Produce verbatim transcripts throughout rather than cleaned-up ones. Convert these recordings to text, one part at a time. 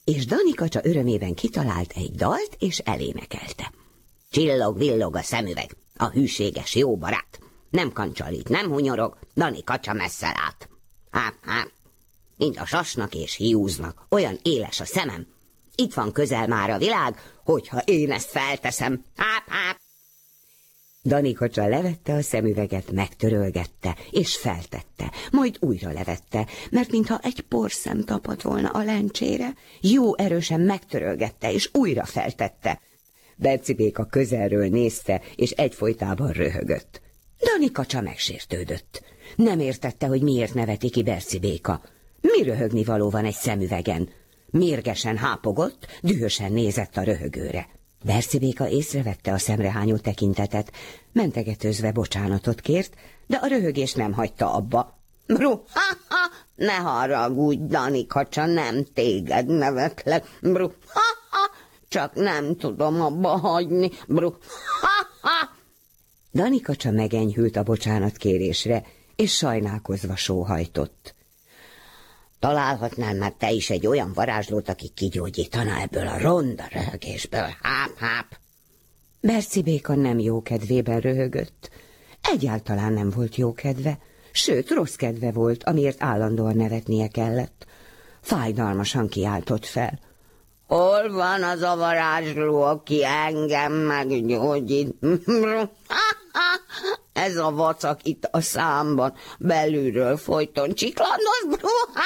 és Danikacsa örömében kitalált egy dalt, és elénekelte. Csillog-villog a szemüveg, a hűséges jó barát. Nem kancsalít, nem hunyorog, Danikacsa messze lát. Háp, háp, mint a sasnak és hiúznak, olyan éles a szemem. Itt van közel már a világ, hogyha én ezt felteszem. Háp, háp. Danikacsa levette a szemüveget, megtörölgette, és feltette, majd újra levette, mert mintha egy porszem tapadt volna a lencsére, jó erősen megtörölgette, és újra feltette. Berci béka közelről nézte, és egyfolytában röhögött. Danikacsa megsértődött. Nem értette, hogy miért neveti ki Berci béka. Mi röhögni való van egy szemüvegen? Mérgesen hápogott, dühösen nézett a röhögőre. Berci béka észrevette a szemrehányó tekintetet, mentegetőzve bocsánatot kért, de a röhögés nem hagyta abba. Bru, ha, ha, ne haragudj, Danikacsa, nem téged nevetlek. Bru, ha, ha, csak nem tudom abba hagyni. Bru, ha, ha. Danikacsa megenyhült a bocsánatkérésre, és sajnálkozva sóhajtott. Találhatnál már te is egy olyan varázslót, aki kigyógyítana ebből a ronda röhögésből. Háp, háp. Berci béka nem jó kedvében röhögött. Egyáltalán nem volt jó kedve, sőt, rossz kedve volt, amiért állandóan nevetnie kellett. Fájdalmasan kiáltott fel. Hol van az a varázsló, aki engem meggyógyít? Ez a vacak itt a számban, belülről folyton csiklandoz.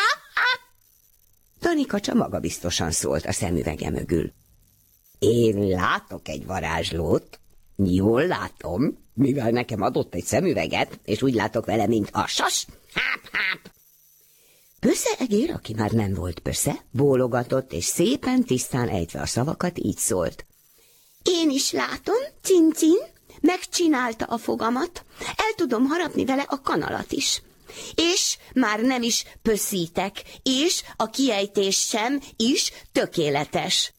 Danikacsa magabiztosan szólt a szemüvege mögül. Én látok egy varázslót, jól látom, mivel nekem adott egy szemüveget, és úgy látok vele, mint a sas. Háp, háp. Pösze egér, aki már nem volt pösze, bólogatott, és szépen tisztán ejtve a szavakat így szólt. Én is látom, cincin, megcsinálta a fogamat, el tudom harapni vele a kanalat is. És már nem is pöszítek, és a kiejtés sem is tökéletes.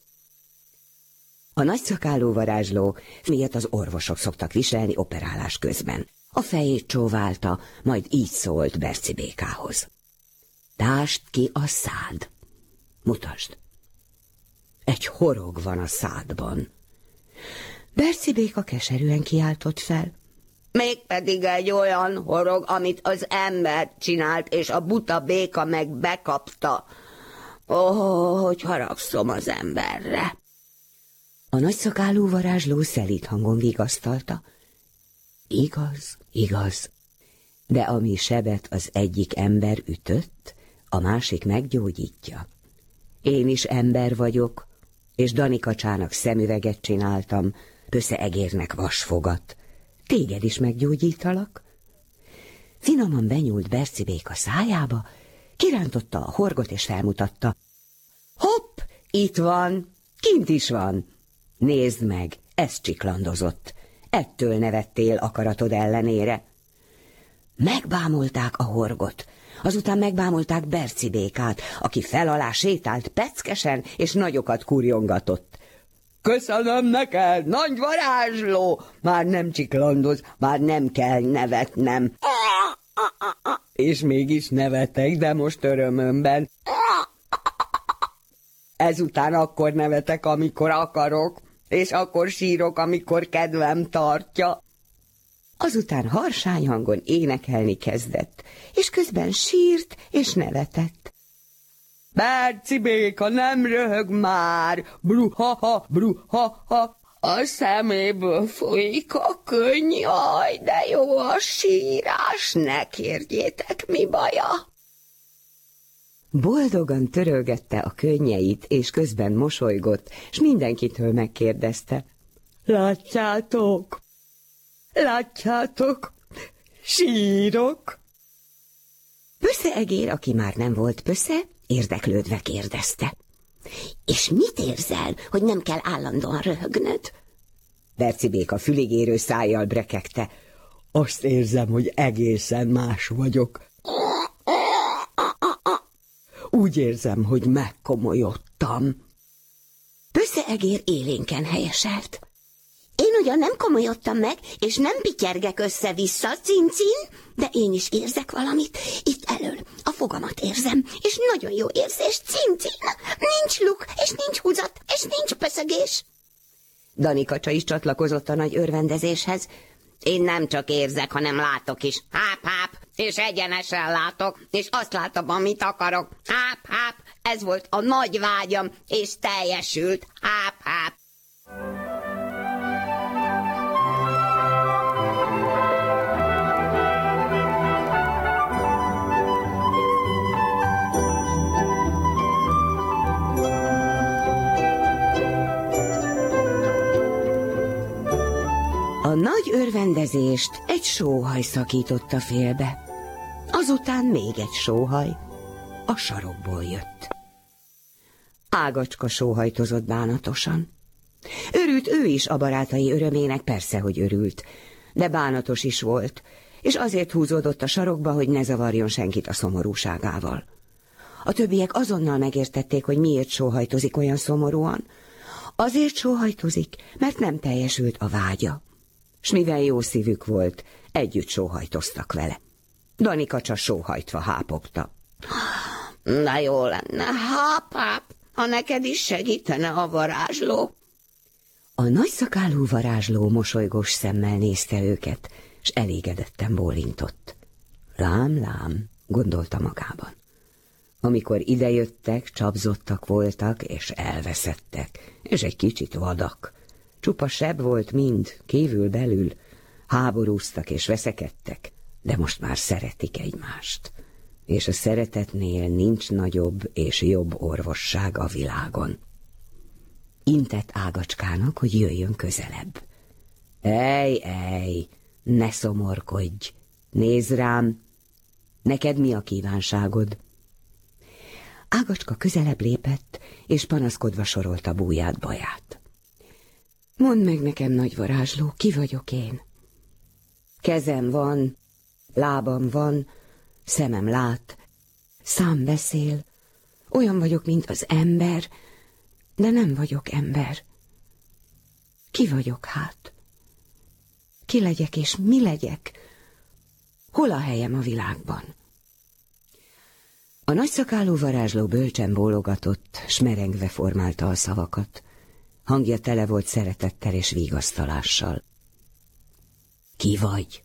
A nagyszakálú varázsló miatt az orvosok szoktak viselni operálás közben. A fejét csóválta, majd így szólt Berci békához. Tásd ki a szád. Mutasd. Egy horog van a szádban. Berci béka keserűen kiáltott fel. Mégpedig egy olyan horog, amit az ember csinált, és a buta béka meg bekapta. Ó, hogy haragszom az emberre. A nagyszakálú varázsló szelíd hangon vigasztalta. Igaz, igaz, de ami sebet az egyik ember ütött, a másik meggyógyítja. Én is ember vagyok, és Danikacsának szemüveget csináltam, Pösze egérnek vasfogat. Téged is meggyógyítalak? Finoman benyúlt Berci béka szájába, kirántotta a horgot és felmutatta. Hopp, itt van, kint is van. Nézd meg, ez csiklandozott. Ettől nevettél akaratod ellenére. Megbámulták a horgot, azután megbámulták Berci békát, aki fel alá sétált peckesen és nagyokat kurjongatott. Köszönöm neked, nagy varázsló! Már nem csiklandoz, már nem kell nevetnem. És mégis nevetek, de most örömömben. Ezután akkor nevetek, amikor akarok, és akkor sírok, amikor kedvem tartja. Azután harsány hangon énekelni kezdett, és közben sírt és nevetett. Berci béka nem röhög már, bruhaha, bruhaha, a szeméből folyik a könny, jaj, de jó a sírás, ne kérjétek, mi baja. Boldogan törölgette a könnyeit, és közben mosolygott, s mindenkitől megkérdezte. Látjátok? Látjátok? Sírok? Pösze egér, aki már nem volt pösze, érdeklődve kérdezte. És mit érzel, hogy nem kell állandóan röhögnöd? Berci béka füligérő szájjal brekegte. Azt érzem, hogy egészen más vagyok. Úgy érzem, hogy megkomolyodtam. Pösze egér élénken helyeselt. Én ugyan nem komolyodtam meg, és nem pityergek össze-vissza, cincin, de én is érzek valamit. Itt elől a fogamat érzem, és nagyon jó érzés, cincin. Nincs luk, és nincs húzat, és nincs pöszögés. Danikacsa is csatlakozott a nagy örvendezéshez. Én nem csak érzek, hanem látok is. Háp-háp, és egyenesen látok, és azt látom, amit akarok. Háp-háp, ez volt a nagy vágyam, és teljesült. Háp-háp. A nagy örvendezést egy sóhaj szakította félbe. Azután még egy sóhaj a sarokból jött. Ágacska sóhajtozott bánatosan. Örült ő is a barátai örömének, persze, hogy örült, de bánatos is volt, és azért húzódott a sarokba, hogy ne zavarjon senkit a szomorúságával. A többiek azonnal megértették, hogy miért sóhajtozik olyan szomorúan. Azért sóhajtozik, mert nem teljesült a vágya. S mivel jó szívük volt, együtt sóhajtoztak vele. Danikacsa sóhajtva hápogta. Na jó lenne, háp-háp, ha neked is segítene a varázsló. A nagyszakálú varázsló mosolygós szemmel nézte őket, s elégedetten bólintott. Lám, lám, gondolta magában. Amikor idejöttek, csapzottak voltak, és elveszettek, és egy kicsit vadak. Csupa seb volt mind, kívül-belül, háborúztak és veszekedtek, de most már szeretik egymást. És a szeretetnél nincs nagyobb és jobb orvosság a világon. Intett Ágacskának, hogy jöjjön közelebb. Ej, ej, ne szomorkodj, nézz rám, neked mi a kívánságod? Ágacska közelebb lépett, és panaszkodva sorolta búját baját. Mondd meg nekem, nagy varázsló, ki vagyok én? Kezem van, lábam van, szemem lát, szám beszél, olyan vagyok, mint az ember, de nem vagyok ember. Ki vagyok hát? Ki legyek és mi legyek? Hol a helyem a világban? A nagyszakálú varázsló bölcsen bólogatott, s merengve formálta a szavakat. Hangja tele volt szeretettel és vigasztalással. Ki vagy?